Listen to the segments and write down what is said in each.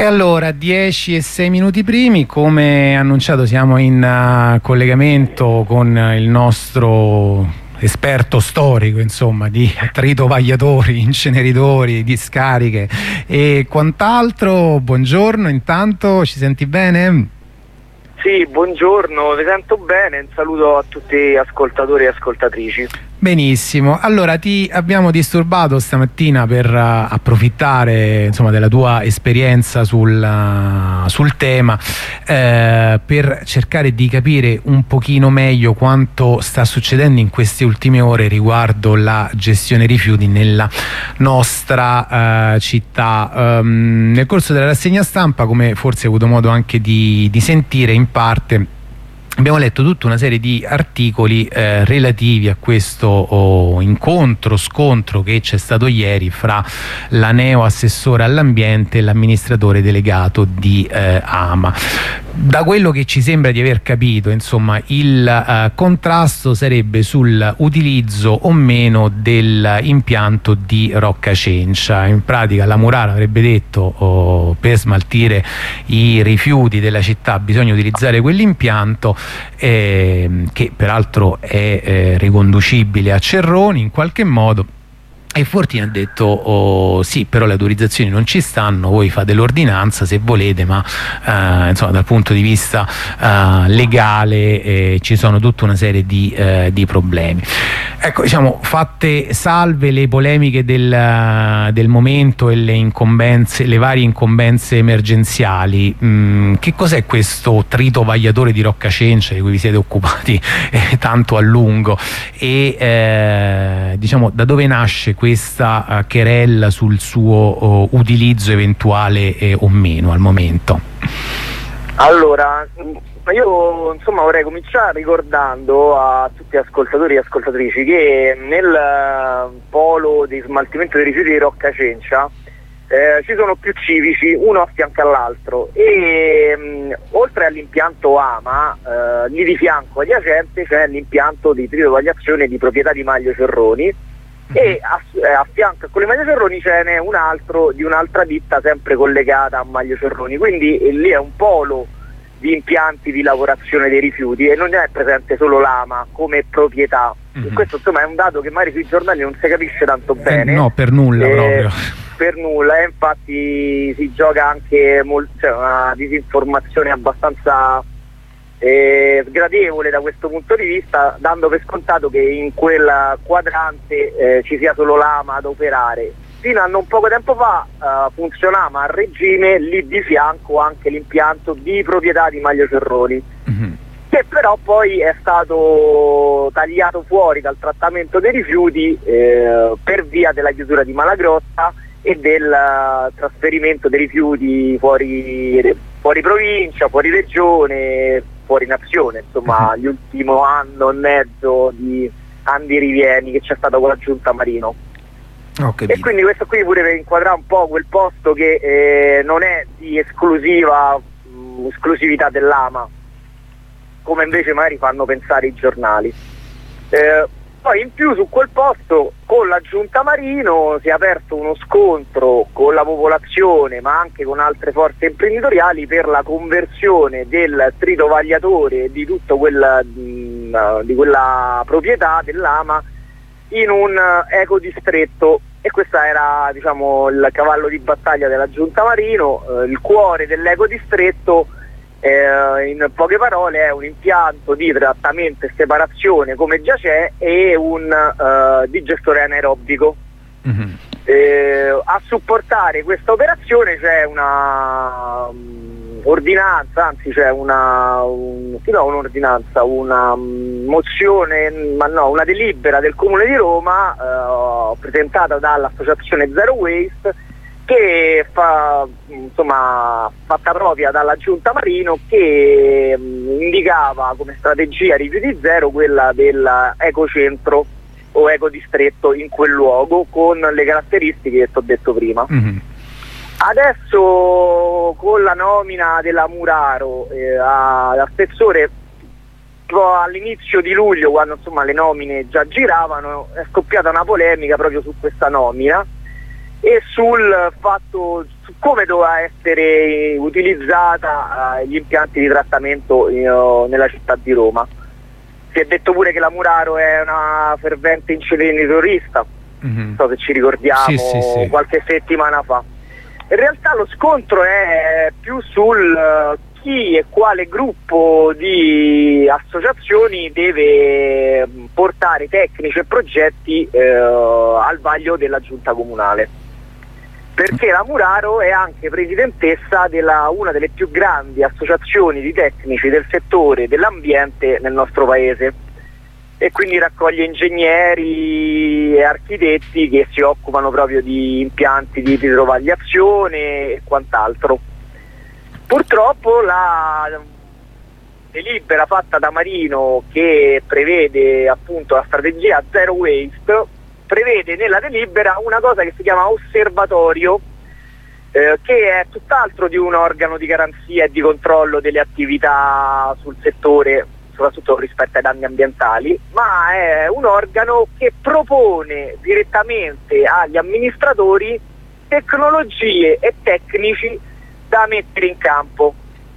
E allora, 10 e 6 minuti primi, come annunciato siamo in collegamento con il nostro esperto storico, insomma, di tritovagliatori, inceneritori, discariche e quant'altro. Buongiorno, intanto ci senti bene? Sì, buongiorno, vi sento bene, un saluto a tutti gli ascoltatori e ascoltatrici. Benissimo, allora ti abbiamo disturbato stamattina per approfittare, insomma, della tua esperienza sul tema, per cercare di capire un pochino meglio quanto sta succedendo in queste ultime ore riguardo la gestione rifiuti nella nostra città. Nel corso della rassegna stampa, come forse hai avuto modo anche di sentire in parte, abbiamo letto tutta una serie di articoli relativi a questo scontro che c'è stato ieri fra la neo assessore all'ambiente e l'amministratore delegato di AMA. Da quello che ci sembra di aver capito, insomma, il contrasto sarebbe sul utilizzo o meno dell'impianto di Rocca Cencia. In pratica la Murara avrebbe detto per smaltire i rifiuti della città bisogna utilizzare quell'impianto, che peraltro è riconducibile a Cerroni in qualche modo. E Fortini ha detto sì, però le autorizzazioni non ci stanno, voi fate l'ordinanza se volete, ma insomma, dal punto di vista legale ci sono tutta una serie di problemi. Ecco, diciamo, fatte salve le polemiche del momento e le varie incombenze emergenziali, che cos'è questo tritovagliatore di Rocca Cencia di cui vi siete occupati tanto a lungo e diciamo, da dove nasce questa querella sul suo utilizzo eventuale o meno al momento? Allora, io insomma vorrei cominciare ricordando a tutti gli ascoltatori e ascoltatrici che nel polo di smaltimento dei rifiuti di Rocca Cencia ci sono più civici, uno a fianco all'altro, e oltre all'impianto AMA, lì di fianco adiacente c'è l'impianto di tritovagliazione di proprietà di Maglio Cerroni, e a fianco a quello di Maglio Cerroni ce n'è un altro di un'altra ditta sempre collegata a Maglio Cerroni, quindi lì è un polo di impianti di lavorazione dei rifiuti e non è presente solo l'AMA come proprietà. Questo insomma è un dato che magari sui giornali non si capisce tanto bene. No, per nulla proprio. Per nulla, infatti si gioca anche una disinformazione abbastanza sgradevole da questo punto di vista, dando per scontato che in quel quadrante ci sia solo l'AMA ad operare. Fino a non poco tempo fa funzionava a regime lì di fianco anche l'impianto di proprietà di Maglio Cerroni, che però poi è stato tagliato fuori dal trattamento dei rifiuti per via della chiusura di Malagrotta e del trasferimento dei rifiuti fuori provincia, fuori regione, fuori nazione, insomma l'ultimo anno e mezzo di Andi Rivieni che c'è stato con la Giunta Marino. E quindi questo qui pure inquadra un po' quel posto che non è di esclusività dell'AMA, come invece magari fanno pensare i giornali. Poi in più su quel posto con la Giunta Marino si è aperto uno scontro con la popolazione ma anche con altre forze imprenditoriali per la conversione del tritovagliatore di tutta di quella proprietà dell'AMA in un ecodistretto, e questo era, diciamo, il cavallo di battaglia della Giunta Marino. Il cuore dell'ecodistretto in poche parole è un impianto di trattamento e separazione come già c'è e un digestore anaerobico. A supportare questa operazione c'è una ordinanza, anzi c'è una mozione, una delibera del Comune di Roma presentata dall'associazione Zero Waste, che fatta propria dalla Giunta Marino, che indicava come strategia rifiuti zero quella dell'ecocentro o ecodistretto in quel luogo con le caratteristiche che ti ho detto prima. Adesso con la nomina della Muraro ad assessore all'inizio di luglio, quando insomma le nomine già giravano, è scoppiata una polemica proprio su questa nomina, e sul fatto su come doveva essere utilizzata gli impianti di trattamento nella città di Roma. Si è detto pure che la Muraro è una fervente inceneritorista, non so se ci ricordiamo, sì. qualche settimana fa. In realtà lo scontro è più sul chi e quale gruppo di associazioni deve portare tecnici e progetti al vaglio della giunta comunale, perché la Muraro è anche presidentessa della una delle più grandi associazioni di tecnici del settore dell'ambiente nel nostro paese, e quindi raccoglie ingegneri e architetti che si occupano proprio di impianti di idrovagliazione e quant'altro. Purtroppo la delibera fatta da Marino, che prevede appunto la strategia Zero Waste, prevede nella delibera una cosa che si chiama osservatorio, che è tutt'altro di un organo di garanzia e di controllo delle attività sul settore, soprattutto rispetto ai danni ambientali, ma è un organo che propone direttamente agli amministratori tecnologie e tecnici da mettere in campo,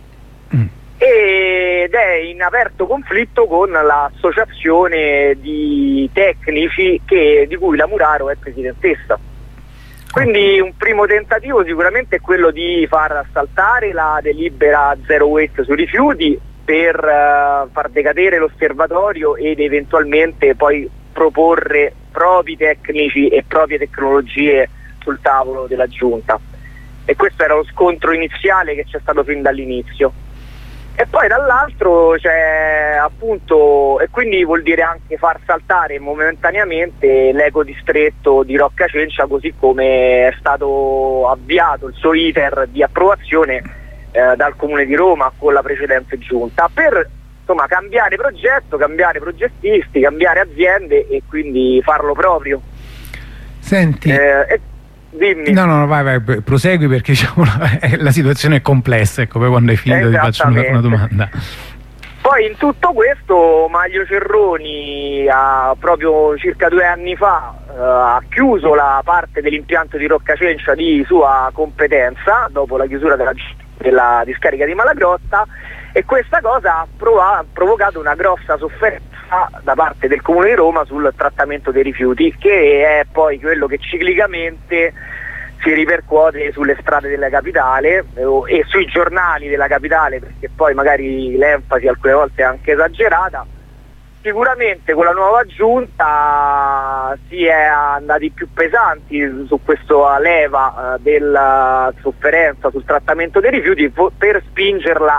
ed è in aperto conflitto con l'associazione di tecnici di cui la Muraro è presidentessa. Quindi un primo tentativo sicuramente è quello di far saltare la delibera Zero Waste sui rifiuti per far decadere l'osservatorio ed eventualmente poi proporre propri tecnici e proprie tecnologie sul tavolo della giunta. E questo era lo scontro iniziale che c'è stato fin dall'inizio. E poi dall'altro c'è appunto, e quindi vuol dire anche far saltare momentaneamente l'ecodistretto di Rocca Cencia, così come è stato avviato il suo iter di approvazione dal Comune di Roma con la precedente giunta, per insomma cambiare progetto, cambiare progettisti, cambiare aziende e quindi farlo proprio. Senti, dimmi. No, vai, prosegui, perché diciamo, la situazione è complessa, ecco, poi quando hai finito ti faccio una domanda. Poi in tutto questo Maglio Cerroni proprio circa 2 anni fa ha chiuso la parte dell'impianto di Rocca Cencia di sua competenza dopo la chiusura della discarica di Malagrotta, e questa cosa ha provocato una grossa sofferenza da parte del Comune di Roma sul trattamento dei rifiuti, che è poi quello che ciclicamente si ripercuote sulle strade della capitale e sui giornali della capitale, perché poi magari l'enfasi alcune volte è anche esagerata. Sicuramente con la nuova giunta si è andati più pesanti su questa leva della sofferenza sul trattamento dei rifiuti, per spingerla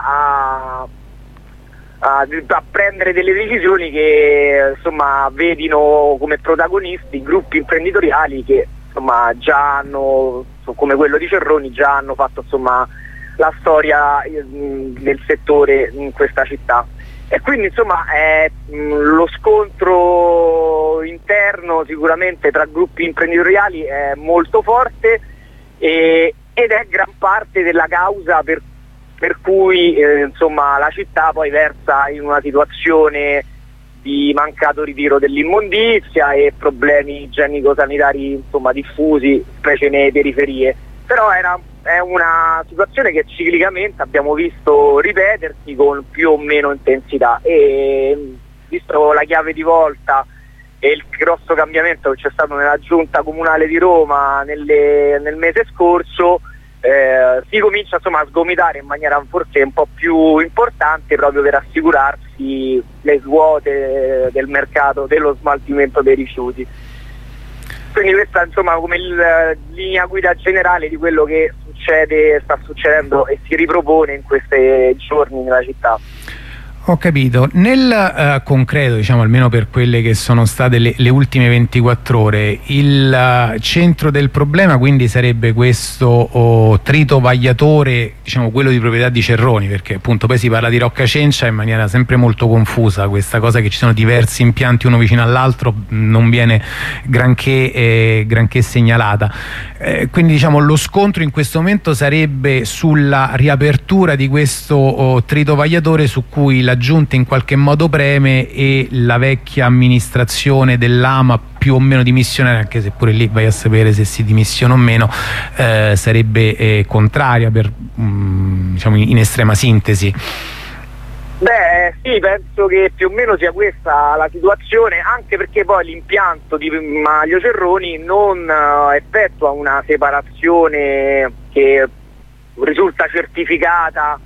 a prendere delle decisioni che insomma vedino come protagonisti gruppi imprenditoriali che insomma già hanno, come quello di Cerroni, già hanno fatto insomma la storia nel settore in questa città. E quindi insomma lo scontro interno sicuramente tra gruppi imprenditoriali è molto forte ed è gran parte della causa per cui insomma la città poi versa in una situazione di mancato ritiro dell'immondizia e problemi igienico-sanitari insomma diffusi, specie nelle periferie. Però è una situazione che ciclicamente abbiamo visto ripetersi con più o meno intensità, e visto la chiave di volta e il grosso cambiamento che c'è stato nella giunta comunale di Roma nel mese scorso, si comincia insomma a sgomitare in maniera forse un po' più importante, proprio per assicurarsi le quote del mercato dello smaltimento dei rifiuti. Quindi questa insomma come linea guida generale di quello che sta succedendo e si ripropone in questi giorni nella città. Ho capito. Nel concreto, diciamo, almeno per quelle che sono state le ultime 24 ore, il centro del problema quindi sarebbe questo tritovagliatore, diciamo quello di proprietà di Cerroni, perché appunto poi si parla di Rocca Cencia in maniera sempre molto confusa, questa cosa che ci sono diversi impianti uno vicino all'altro non viene granché segnalata. Quindi diciamo lo scontro in questo momento sarebbe sulla riapertura di questo tritovagliatore, su cui la la giunta in qualche modo preme e la vecchia amministrazione dell'AMA più o meno dimissionaria, anche se pure lì vai a sapere se si dimissiona o meno, sarebbe contraria, per diciamo in estrema sintesi. Beh sì, penso che più o meno sia questa la situazione, anche perché poi l'impianto di Maglio Cerroni non effettua una separazione che risulta certificata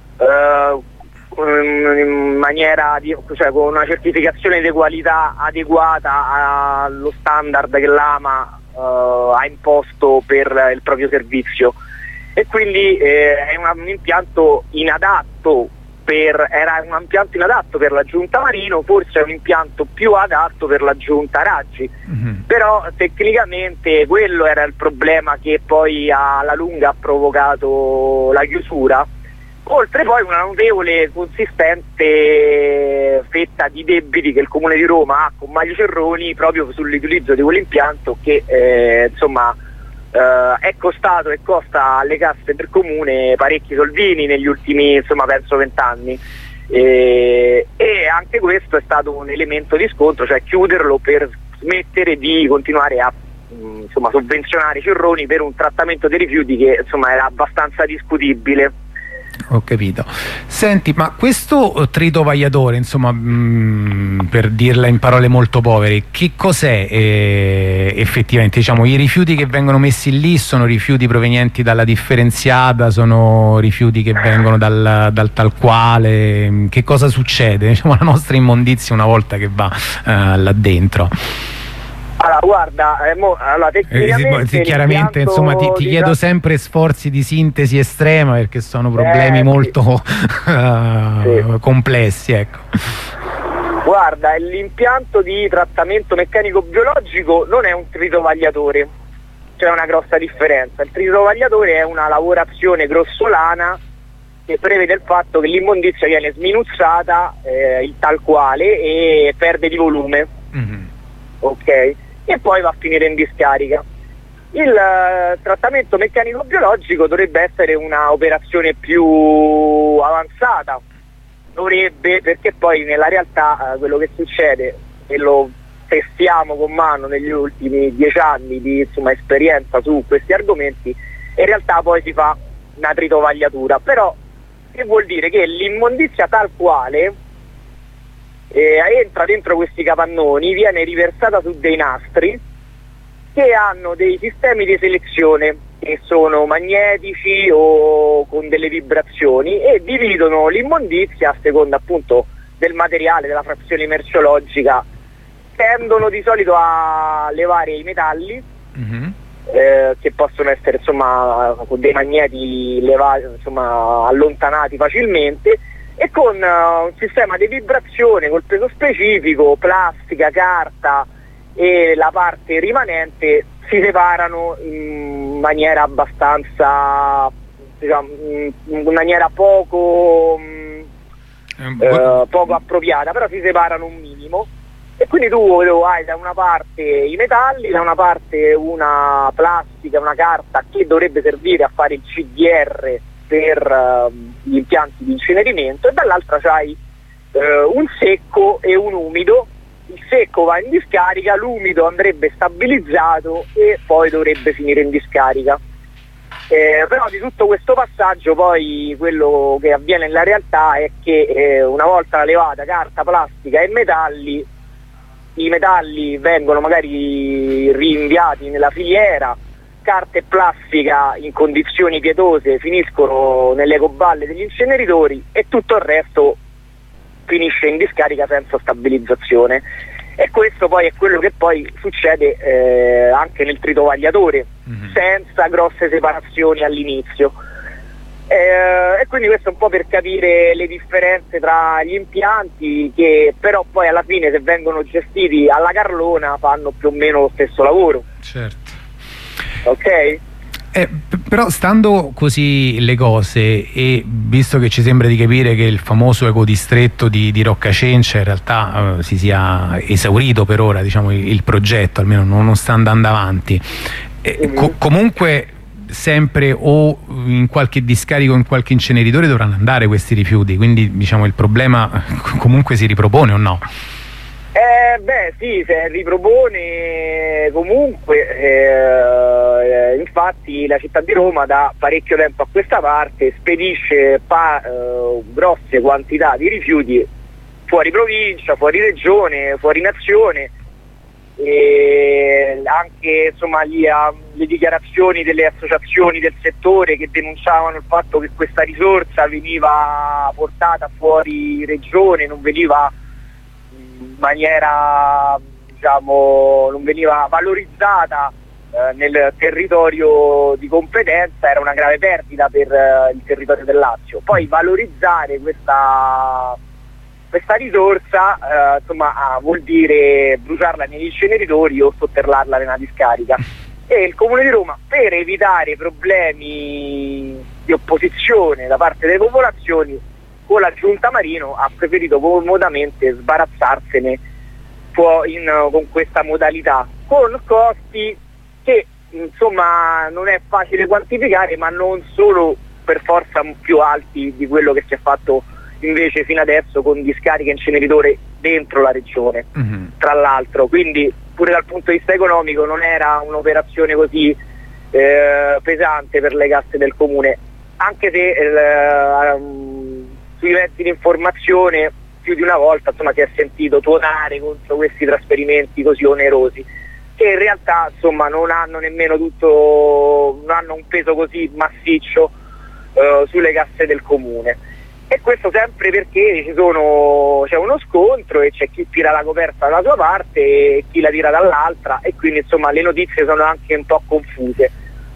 in maniera cioè con una certificazione di qualità adeguata allo standard che l'AMA ha imposto per il proprio servizio, e quindi è un impianto inadatto era un impianto inadatto per la giunta Marino, forse è un impianto più adatto per la giunta Raggi, però tecnicamente quello era il problema che poi alla lunga ha provocato la chiusura, oltre poi una notevole consistente fetta di debiti che il Comune di Roma ha con Maglio Cerroni proprio sull'utilizzo di quell'impianto che insomma è costato e costa alle casse del comune parecchi soldini negli ultimi, insomma, penso 20 anni, e anche questo è stato un elemento di scontro, cioè chiuderlo per smettere di continuare a insomma, sovvenzionare i Cerroni per un trattamento dei rifiuti che insomma era abbastanza discutibile. Ho capito. Senti, ma questo tritovagliatore, insomma, per dirla in parole molto povere, che cos'è effettivamente? Diciamo, i rifiuti che vengono messi lì sono rifiuti provenienti dalla differenziata, sono rifiuti che vengono dal tal quale? Che cosa succede? Diciamo, la nostra immondizia una volta che va là dentro. Allora, guarda, tecnicamente chiaramente insomma ti chiedo sempre sforzi di sintesi estrema, perché sono problemi molto complessi, ecco. Guarda, l'impianto di trattamento meccanico biologico non è un tritovagliatore, c'è una grossa differenza. Il tritovagliatore è una lavorazione grossolana che prevede il fatto che l'immondizia viene sminuzzata in tal quale e perde di volume, ok? E poi va a finire in discarica. Il trattamento meccanico biologico dovrebbe essere una operazione più avanzata, perché poi nella realtà quello che succede, e lo testiamo con mano negli ultimi 10 anni di insomma, esperienza su questi argomenti, in realtà poi si fa una tritovagliatura, però che vuol dire che l'immondizia tal quale entra dentro questi capannoni, viene riversata su dei nastri che hanno dei sistemi di selezione che sono magnetici o con delle vibrazioni e dividono l'immondizia a seconda appunto del materiale, della frazione merceologica. Tendono di solito a levare i metalli che possono essere insomma con dei magneti levati, insomma allontanati facilmente, e con un sistema di vibrazione col peso specifico, plastica, carta e la parte rimanente si separano in maniera abbastanza, diciamo, in maniera poco appropriata, però si separano un minimo, e quindi tu hai da una parte i metalli, da una parte una plastica, una carta che dovrebbe servire a fare il CDR per gli impianti di incenerimento, e dall'altra c'hai un secco e un umido. Il secco va in discarica, l'umido andrebbe stabilizzato e poi dovrebbe finire in discarica. Però di tutto questo passaggio poi quello che avviene nella realtà è che una volta levata carta, plastica e metalli, i metalli vengono magari rinviati nella filiera, carta e plastica in condizioni pietose finiscono nelle ecoballe degli inceneritori e tutto il resto finisce in discarica senza stabilizzazione. E questo poi è quello che poi succede anche nel tritovagliatore, senza grosse separazioni all'inizio. E quindi questo è un po' per capire le differenze tra gli impianti, che però poi alla fine, se vengono gestiti alla carlona, fanno più o meno lo stesso lavoro. Certo. Ok? Però stando così le cose, e visto che ci sembra di capire che il famoso ecodistretto di Roccacencia in realtà si sia esaurito per ora, diciamo, il progetto almeno non sta andando avanti, comunque sempre o in qualche discarico o in qualche inceneritore dovranno andare questi rifiuti, quindi diciamo il problema comunque si ripropone o no? Beh sì, se ripropone comunque, infatti la città di Roma da parecchio tempo a questa parte spedisce grosse quantità di rifiuti fuori provincia, fuori regione, fuori nazione, e anche insomma le dichiarazioni delle associazioni del settore che denunciavano il fatto che questa risorsa veniva portata fuori regione, non veniva in maniera, diciamo, non veniva valorizzata nel territorio di competenza, era una grave perdita per il territorio del Lazio. Poi valorizzare questa risorsa insomma, vuol dire bruciarla negli inceneritori o sotterrarla nella discarica, e il Comune di Roma, per evitare problemi di opposizione da parte delle popolazioni, con la Giunta Marino ha preferito comodamente sbarazzarsene con questa modalità, con costi che insomma non è facile quantificare, ma non solo per forza più alti di quello che si è fatto invece fino adesso con discariche e inceneritore dentro la regione, tra l'altro, quindi pure dal punto di vista economico non era un'operazione così pesante per le casse del comune, anche se sui mezzi di informazione più di una volta insomma si è sentito tuonare contro questi trasferimenti così onerosi, che in realtà insomma non hanno nemmeno non hanno un peso così massiccio sulle casse del comune. E questo sempre perché c'è uno scontro e c'è chi tira la coperta dalla sua parte e chi la tira dall'altra, e quindi insomma le notizie sono anche un po' confuse.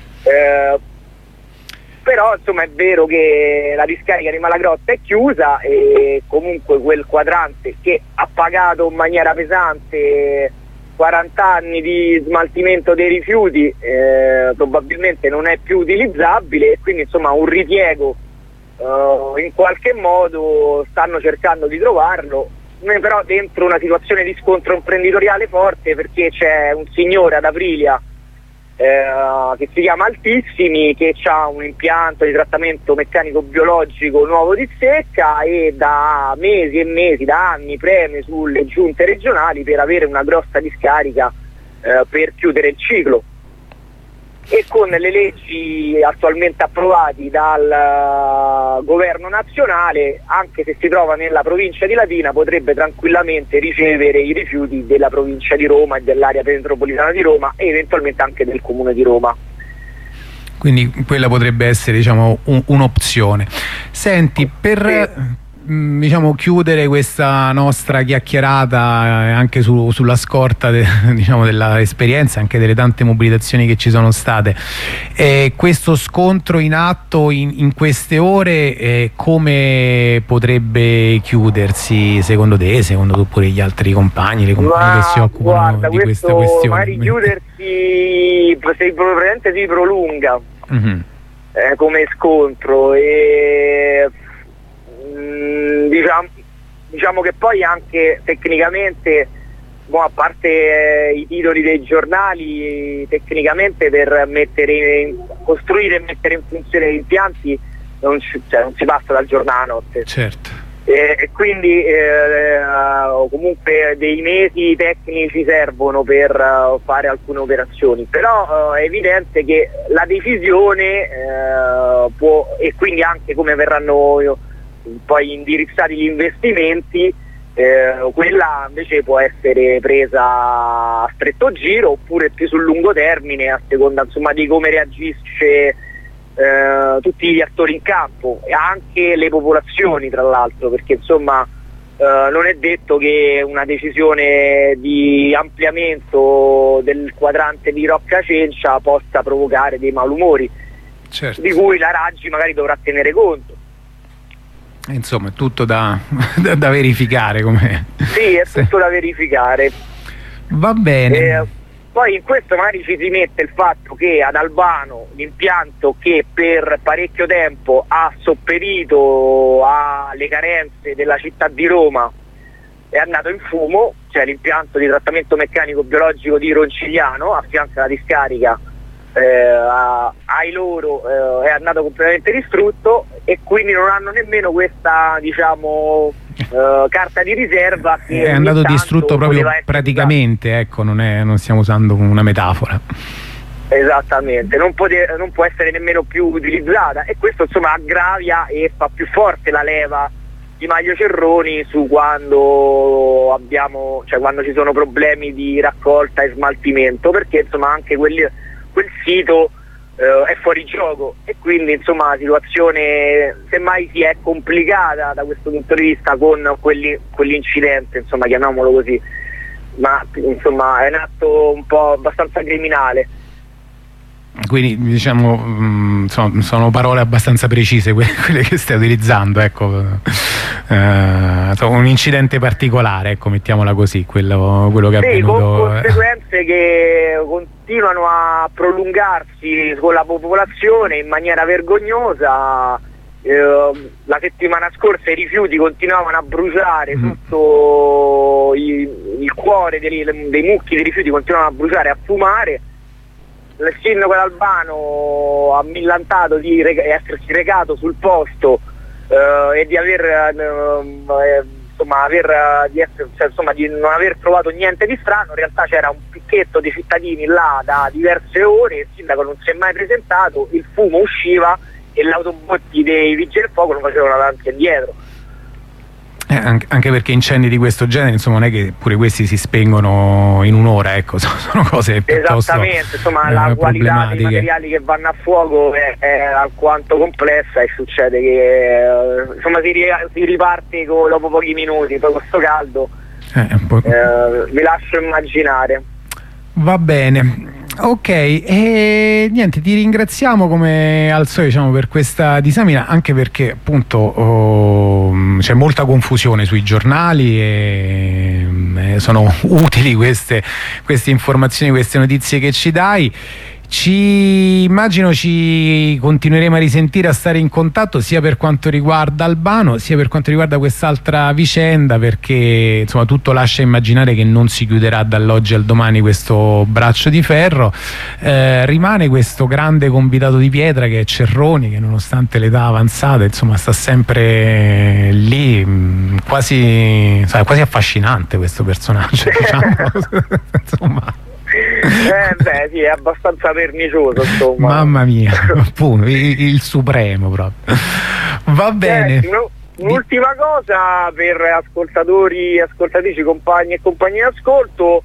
Però insomma è vero che la discarica di Malagrotta è chiusa, e comunque quel quadrante che ha pagato in maniera pesante 40 anni di smaltimento dei rifiuti probabilmente non è più utilizzabile, e quindi insomma un ripiego in qualche modo stanno cercando di trovarlo, però dentro una situazione di scontro imprenditoriale forte, perché c'è un signore ad Aprilia che si chiama Altissimi, che ha un impianto di trattamento meccanico biologico nuovo di Zecca, e da mesi e mesi, da anni preme sulle giunte regionali per avere una grossa discarica per chiudere il ciclo. E con le leggi attualmente approvate dal governo nazionale, anche se si trova nella provincia di Latina, potrebbe tranquillamente ricevere i rifiuti della provincia di Roma e dell'area metropolitana di Roma, e eventualmente anche del comune di Roma. Quindi quella potrebbe essere, diciamo, un'opzione. Senti, per diciamo chiudere questa nostra chiacchierata anche sulla scorta diciamo dell'esperienza, anche delle tante mobilitazioni che ci sono state, questo scontro in atto in queste ore, come potrebbe chiudersi secondo te, secondo tu, pure gli altri compagni, le compagne che si occupano di questa questione? Magari chiudersi probabilmente si prolunga come scontro, e diciamo che poi anche tecnicamente, a parte i titoli dei giornali, tecnicamente per costruire e mettere in funzione gli impianti non si passa dal giorno alla notte. Certo. E quindi comunque dei mesi tecnici servono per fare alcune operazioni, però è evidente che la decisione e quindi anche come verranno poi indirizzati gli investimenti, quella invece può essere presa a stretto giro oppure più sul lungo termine, a seconda insomma di come reagisce tutti gli attori in campo e anche le popolazioni, tra l'altro, perché insomma non è detto che una decisione di ampliamento del quadrante di Rocca Cencia possa provocare dei malumori, certo, di cui la Raggi magari dovrà tenere conto. Insomma, è tutto da verificare. Sì, è tutto da verificare. Va bene. Poi in questo magari ci si mette il fatto che ad Albano l'impianto che per parecchio tempo ha sopperito alle carenze della città di Roma è andato in fumo, cioè l'impianto di trattamento meccanico biologico di Roncigliano, a fianco alla discarica ai loro è andato completamente distrutto, e quindi non hanno nemmeno questa, diciamo, carta di riserva che è andato distrutto proprio praticamente, ecco, non stiamo usando una metafora. Esattamente, non può essere nemmeno più utilizzata, e questo insomma aggravia e fa più forte la leva di Maglio Cerroni su quando quando ci sono problemi di raccolta e smaltimento, perché insomma anche quel sito è fuori gioco, e quindi insomma la situazione semmai si è complicata da questo punto di vista con quell'incidente, insomma, chiamiamolo così, ma insomma è un atto un po' abbastanza criminale. Quindi diciamo sono parole abbastanza precise quelle che stai utilizzando, ecco. Un incidente particolare, ecco, mettiamola così, quello che è avvenuto. Con conseguenze che continuano a prolungarsi con la popolazione in maniera vergognosa. La settimana scorsa i rifiuti continuavano a bruciare sotto il cuore dei mucchi di rifiuti, continuavano a bruciare, a fumare. Il sindaco d'Albano ha millantato di essersi recato sul posto e di di non aver trovato niente di strano. In realtà c'era un picchetto di cittadini là da diverse ore, il sindaco non si è mai presentato, il fumo usciva e gli autobotti dei vigili del fuoco lo facevano avanti e dietro. Anche perché incendi di questo genere, insomma, non è che pure questi si spengono in un'ora, ecco, sono cose piuttosto esattamente, insomma, la qualità dei materiali che vanno a fuoco è alquanto complessa, e succede che insomma si riparte dopo pochi minuti, poi questo caldo vi lascio immaginare. Va bene. Ok, e niente, ti ringraziamo come al solito, diciamo, per questa disamina, anche perché appunto c'è molta confusione sui giornali e sono utili queste informazioni, queste notizie che ci dai. Immagino ci continueremo a risentire, a stare in contatto, sia per quanto riguarda Albano sia per quanto riguarda quest'altra vicenda, perché insomma tutto lascia immaginare che non si chiuderà dall'oggi al domani questo braccio di ferro. Rimane questo grande convitato di pietra che è Cerroni, che nonostante l'età avanzata insomma sta sempre lì, quasi affascinante questo personaggio, diciamo. Insomma. Sì, è abbastanza pernicioso, insomma. Mamma mia, appunto, il supremo proprio. Va bene. Un'ultima cosa per ascoltatori, ascoltatrici, compagni e compagni di ascolto: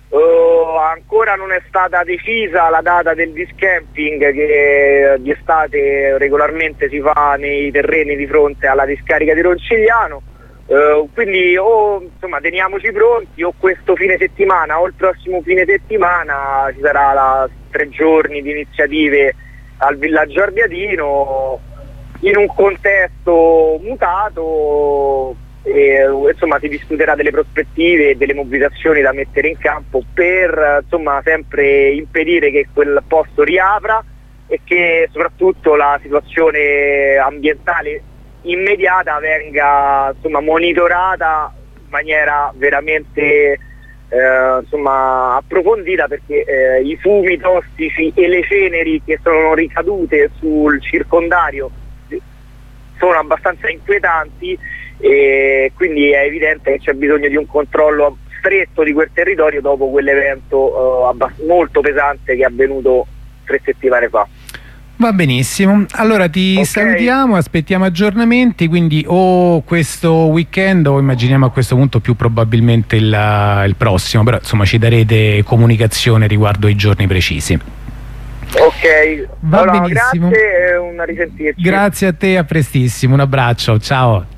ancora non è stata decisa la data del disc camping che di estate regolarmente si fa nei terreni di fronte alla discarica di Roncigliano. Quindi insomma teniamoci pronti, o questo fine settimana o il prossimo fine settimana ci sarà 3 giorni di iniziative al villaggio Ardiatino in un contesto mutato, e insomma si discuterà delle prospettive e delle mobilitazioni da mettere in campo per insomma sempre impedire che quel posto riapra, e che soprattutto la situazione ambientale immediata venga insomma monitorata in maniera veramente approfondita, perché i fumi tossici e le ceneri che sono ricadute sul circondario sono abbastanza inquietanti, e quindi è evidente che c'è bisogno di un controllo stretto di quel territorio dopo quell'evento molto pesante che è avvenuto 3 settimane fa. Va benissimo, allora ti salutiamo, aspettiamo aggiornamenti, quindi o questo weekend o immaginiamo a questo punto più probabilmente il prossimo, però insomma ci darete comunicazione riguardo i giorni precisi. Ok, va benissimo. Grazie e una risentirci. Grazie a te, a prestissimo, un abbraccio, ciao.